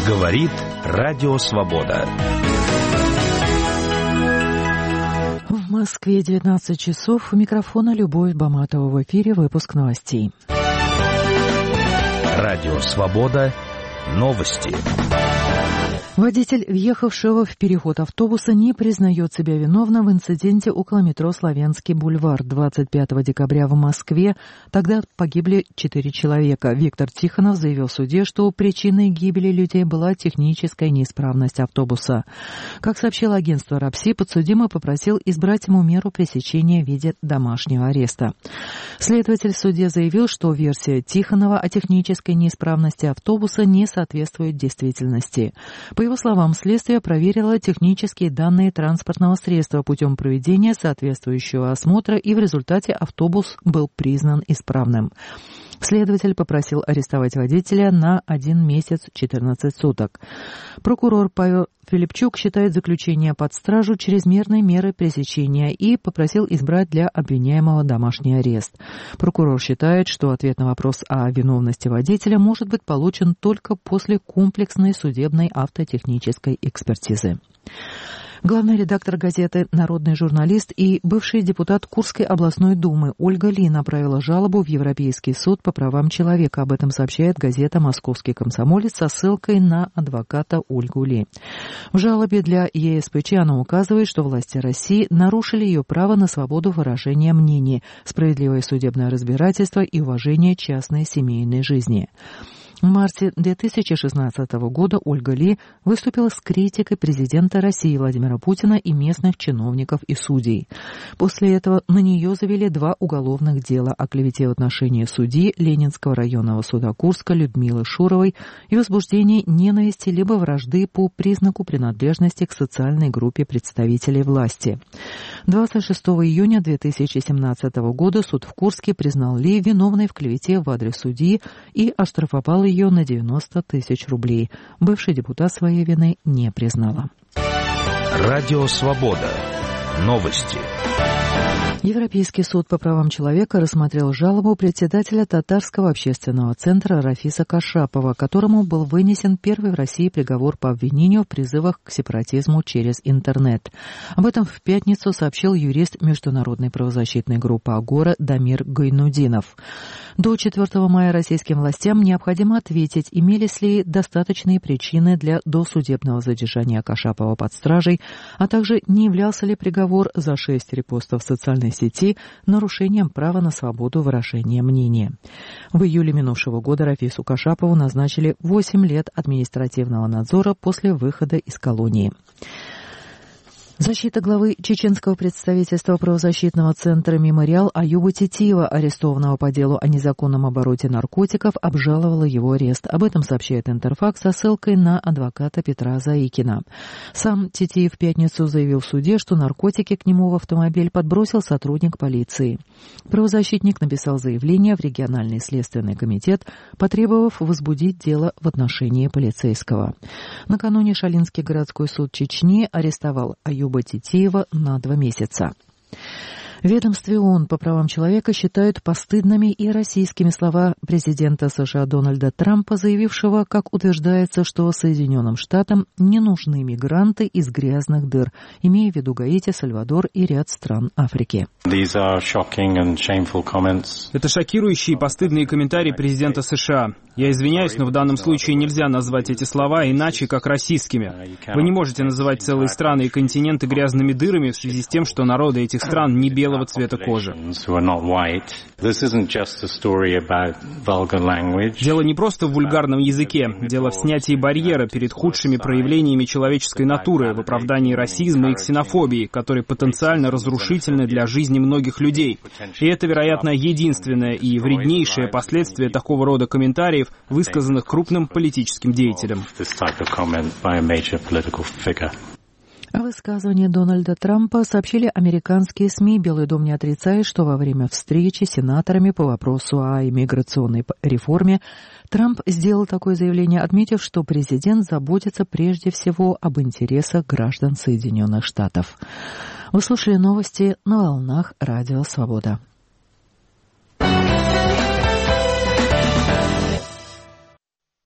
Говорит Радио Свобода. В Москве 19 часов. У микрофона Любовь Баматова. В эфире выпуск новостей. Радио Свобода. Новости. Водитель, въехавшего в переход автобуса, не признает себя виновным в инциденте около метро Славянский бульвар 25 декабря в Москве. Тогда погибли 4 человека. Виктор Тихонов заявил в суде, что причиной гибели людей была техническая неисправность автобуса. Как сообщило агентство РАПСИ, подсудимый попросил избрать ему меру пресечения в виде домашнего ареста. Следователь в суде заявил, что версия Тихонова о технической неисправности автобуса не соответствует действительности. По его словам, следствие проверило технические данные транспортного средства путем проведения соответствующего осмотра, и в результате автобус был признан исправным. Следователь попросил арестовать водителя на 1 месяц 14 суток. Прокурор Павел Филипчук считает заключение под стражу чрезмерной мерой пресечения и попросил избрать для обвиняемого домашний арест. Прокурор считает, что ответ на вопрос о виновности водителя может быть получен только после комплексной судебной автотехнической экспертизы. Главный редактор газеты «Народный журналист» и бывший депутат Курской областной думы Ольга Ли направила жалобу в Европейский суд по правам человека. Об этом сообщает газета «Московский комсомолец» со ссылкой на адвоката Ольгу Ли. В жалобе для ЕСПЧ она указывает, что власти России нарушили ее право на свободу выражения мнений, справедливое судебное разбирательство и уважение частной семейной жизни. В марте 2016 года Ольга Ли выступила с критикой президента России Владимира Путина и местных чиновников и судей. После этого на нее завели 2 уголовных дела о клевете в отношении судьи Ленинского районного суда Курска Людмилы Шуровой и возбуждении ненависти либо вражды по признаку принадлежности к социальной группе представителей власти. 26 июня 2017 года суд в Курске признал Ли виновной в клевете в адрес судьи и оштрафовал ее на 90 тысяч рублей. Бывший депутат своей вины не признала. Радио Свобода. Новости. Европейский суд по правам человека рассмотрел жалобу председателя Татарского общественного центра Рафиса Кашапова, которому был вынесен первый в России приговор по обвинению в призывах к сепаратизму через интернет. Об этом в пятницу сообщил юрист международной правозащитной группы «Агора» Дамир Гайнудинов. До 4 мая российским властям необходимо ответить, имелись ли достаточные причины для досудебного задержания Кашапова под стражей, а также не являлся ли приговор за 6 репостов в социальной сети нарушением права на свободу выражения мнения. В июле минувшего года Рафису Кашапову назначили 8 лет административного надзора после выхода из колонии. Защита главы чеченского представительства правозащитного центра «Мемориал» Аюба Титиева, арестованного по делу о незаконном обороте наркотиков, обжаловала его арест. Об этом сообщает Интерфакс со ссылкой на адвоката Петра Заикина. Сам Титиев в пятницу заявил в суде, что наркотики к нему в автомобиль подбросил сотрудник полиции. Правозащитник написал заявление в региональный следственный комитет, потребовав возбудить дело в отношении полицейского. Накануне Шалинский городской суд Чечни арестовал Аюба Титиева на 2 месяца. В ведомстве ООН по правам человека считают постыдными и российскими слова президента США Дональда Трампа, заявившего, как утверждается, что Соединенным Штатам не нужны мигранты из грязных дыр, имея в виду Гаити, Сальвадор и ряд стран Африки. Это шокирующие и постыдные комментарии президента США. Я извиняюсь, но в данном случае нельзя назвать эти слова иначе, как расистскими. Вы не можете называть целые страны и континенты грязными дырами в связи с тем, что народы этих стран не белого цвета кожи. Дело не просто в вульгарном языке. Дело в снятии барьера перед худшими проявлениями человеческой натуры, в оправдании расизма и ксенофобии, которые потенциально разрушительны для жизни многих людей. И это, вероятно, единственное и вреднейшее последствие такого рода комментариев, высказанных крупным политическим деятелем. О высказывании Дональда Трампа сообщили американские СМИ. Белый дом не отрицает, что во время встречи с сенаторами по вопросу о иммиграционной реформе Трамп сделал такое заявление, отметив, что президент заботится прежде всего об интересах граждан Соединенных Штатов. Вы слушали новости на волнах Радио Свобода.